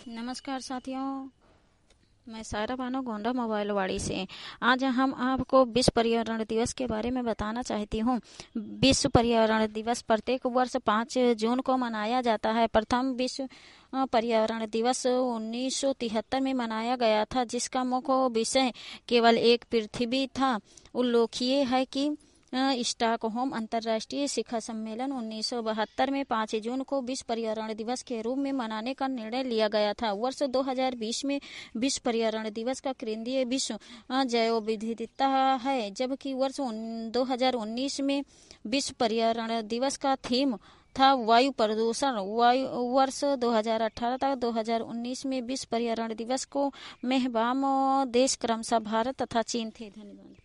नमस्कार साथियों, मैं सायरा बानो गोंडा मोबाइल वाड़ी से। आज हम आपको विश्व पर्यावरण दिवस के बारे में बताना चाहती हूँ। विश्व पर्यावरण दिवस प्रत्येक वर्ष 5 जून को मनाया जाता है। प्रथम विश्व पर्यावरण दिवस 1973 में मनाया गया था, जिसका मुख्य विषय केवल एक पृथ्वी था। उल्लेखनीय है कि स्टॉकहोम अंतर्राष्ट्रीय शिखर सम्मेलन 1972 में 5 जून को विश्व पर्यावरण दिवस के रूप में मनाने का निर्णय लिया गया था। वर्ष 2020 में विश्व पर्यावरण दिवस का केंद्रीय विश्व जैव विविधता है, जबकि वर्ष 2019 में विश्व पर्यावरण दिवस का थीम था वायु प्रदूषण। वर्ष 2018 तक 2019 में विश्व पर्यावरण दिवस को मेहमान देश क्रमशः भारत तथा चीन थे। धन्यवाद।